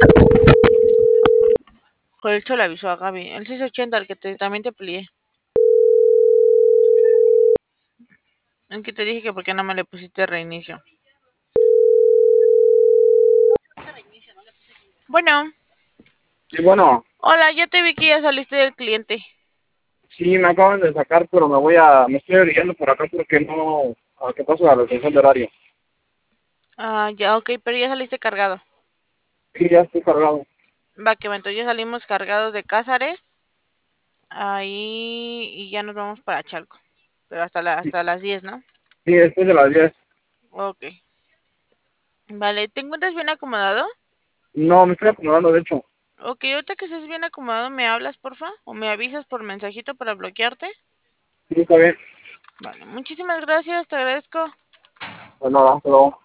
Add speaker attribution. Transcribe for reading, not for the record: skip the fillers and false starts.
Speaker 1: Por eso le avisó a Gaby. El 680, el que también te peleé. El que te dije que por qué no me le pusiste reinicio. Bueno,
Speaker 2: Sí, bueno,
Speaker 1: hola, ya te vi que ya saliste del cliente.
Speaker 2: sí me acaban de sacar, pero me estoy orillando por acá porque no, a qué paso a la atención de horario.
Speaker 1: Ah, ya, ok, pero ya saliste cargado.
Speaker 2: Sí, ya estoy cargado.
Speaker 1: Va, que va, entonces ya salimos cargados de Cázares. Ahí y ya nos vamos para Chalco. Pero
Speaker 2: Sí,
Speaker 1: hasta las 10, ¿no?
Speaker 2: sí, después de las 10.
Speaker 1: Ok. Vale, ¿te encuentras bien acomodado?
Speaker 2: No, me estoy acomodando, de hecho.
Speaker 1: Ok, ahorita que estés bien acomodado, ¿me hablas, porfa? ¿O me avisas por mensajito para bloquearte?
Speaker 2: Sí, está bien.
Speaker 1: Vale, muchísimas gracias, te agradezco.
Speaker 2: Pues nada, hasta luego.